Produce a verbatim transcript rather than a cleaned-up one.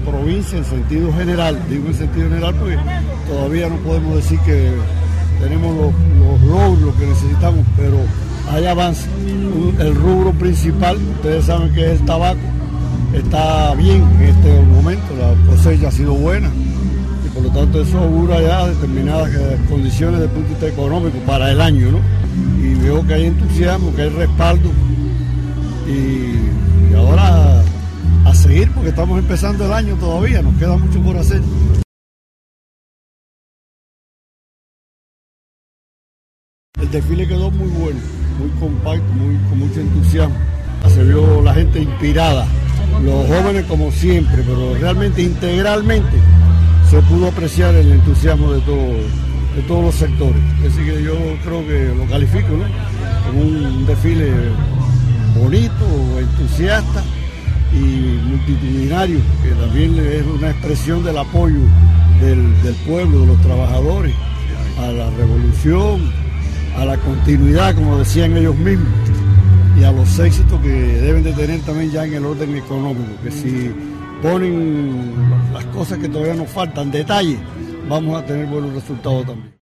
provincia en sentido general, digo en sentido general porque todavía no podemos decir que tenemos los, los logros que necesitamos, pero hay avance. El rubro principal, ustedes saben que es el tabaco, está bien en este momento, la cosecha ha sido buena y por lo tanto eso augura ya determinadas condiciones desde el punto de vista económico para el año, ¿no? Y veo que hay entusiasmo, que hay respaldo y, y ahora a seguir porque estamos empezando el año todavía, nos queda mucho por hacer. El desfile quedó muy bueno, muy compacto, muy, con mucho entusiasmo. Se vio la gente inspirada, los jóvenes como siempre, pero realmente integralmente se pudo apreciar el entusiasmo de, todo, de todos los sectores. Así que yo creo que lo califico, ¿no?, como un desfile bonito, entusiasta y multitudinario, que también es una expresión del apoyo del, del pueblo, de los trabajadores, a la revolución, a la continuidad, como decían ellos mismos, y a los éxitos que deben de tener también ya en el orden económico, que si ponen las cosas que todavía nos faltan, detalles, vamos a tener buenos resultados también.